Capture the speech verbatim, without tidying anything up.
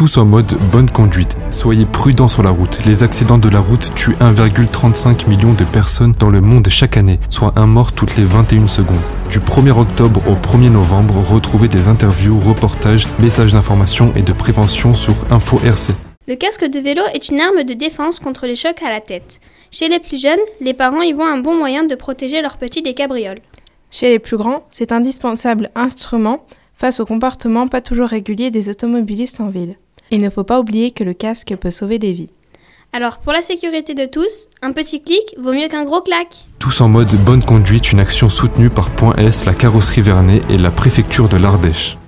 Tous en mode bonne conduite. Soyez prudents sur la route. Les accidents de la route tuent un virgule trente-cinq million de personnes dans le monde chaque année, soit un mort toutes les vingt et une secondes. Du premier octobre au premier novembre, retrouvez des interviews, reportages, messages d'information et de prévention sur Info R C. Le casque de vélo est une arme de défense contre les chocs à la tête. Chez les plus jeunes, les parents y voient un bon moyen de protéger leurs petits des cabrioles. Chez les plus grands, c'est un indispensable instrument face au comportement pas toujours régulier des automobilistes en ville. Il ne faut pas oublier que le casque peut sauver des vies. Alors pour la sécurité de tous, un petit clic vaut mieux qu'un gros clac. Tous en mode bonne conduite, une action soutenue par Point S, la carrosserie Vernet et la préfecture de l'Ardèche.